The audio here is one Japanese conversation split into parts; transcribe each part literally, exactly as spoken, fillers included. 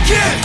Yeah.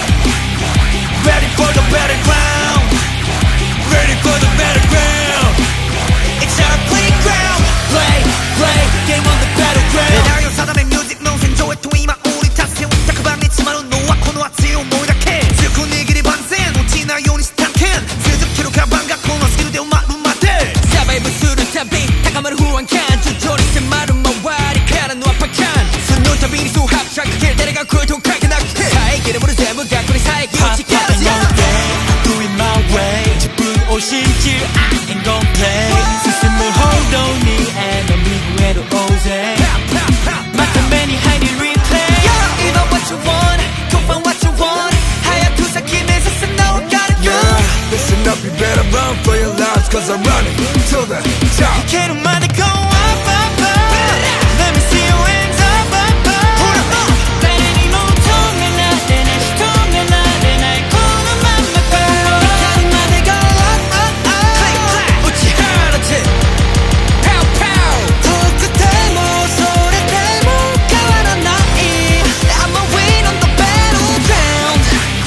Ready for the battleground. Ready for the battleground. It's our playground. Play, play, game on the battleground. なよ定めミュージックの戦場へと今降り立つよったくばんに詰まるのはこの熱い思いだけ強く握り万全落ちないようにしたけん数十キロカバンがこのスキルで埋まるまでサバイブするたび高まる不安感徐々に迫る周りからの圧迫感その度にそう拍車かける誰が声とかけなくて遮るもの全部逆に遮る力じゃ Do it my way 自分を信じる I ain't gon' play 進む報道にエネミー増える大勢また目に入り replay You know what you want Go find what you want 早く先目指す Now I gotta go Yeah, listen up, you better run for your lives Cause I'm running to the top 行けるまで Go up, up, up Let me see your hands up, up, up 誰にも止められない仕留められないこのまま Go 行けるまで Go up, up, up Clap, clap 打ち放て Pow, pow 遠くてもそれでも変わらない I'm a win on the battleground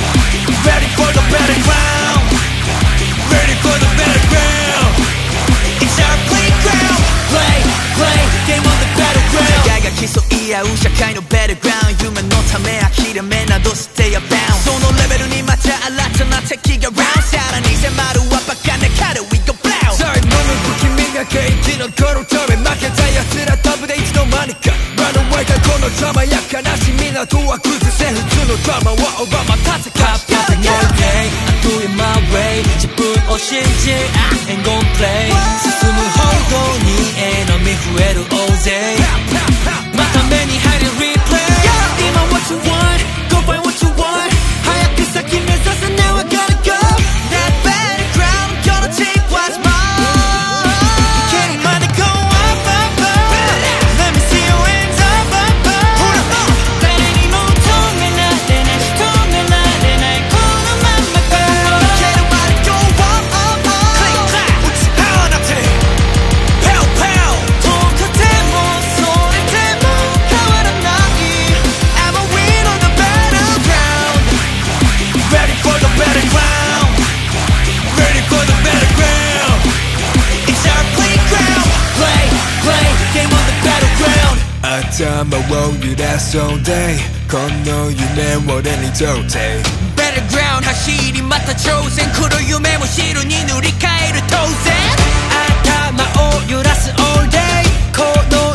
Ready for the battleground. Ready for the battleground. It's our playground. Play, play, game on the battleground. 互いが競い合う社会のベルグラウンド夢のため諦めなど Stay abound そのレベルにまた新たな敵が round さらに迫るはバカな彼 We go blow さあ飲む君が元気の頃ため負けた奴ら飛ぶでいつの間にか Run away だこの邪魔や悲しみなどは崩せ普通のドラマはオバマたせか Pop, pop, no day I do it my way 自分を信じ I ain't gon' play 進む報道にエネミー増える大勢また目に入る replay 今 what you want Go find what you want 早く先目指す Now I gotta go That battleground Gonna take what's mine 行けるまで Go up, up, up Let me see your hands up, up, up 誰にも止められない仕留められないこのまま Go 行けるまで Go up, up, up Click, clap 打ち放て Pow, pow 遠くてもそれでも変わらない I'm a win on the battleground Ready for the battleground. Ready for the battleground. It's our playground. Play, play, game on the battleground. 頭を揺らす all day この夢を俺にとって Battleground 走りまた挑戦来る夢も汁に塗り替える当然頭を揺らす all day この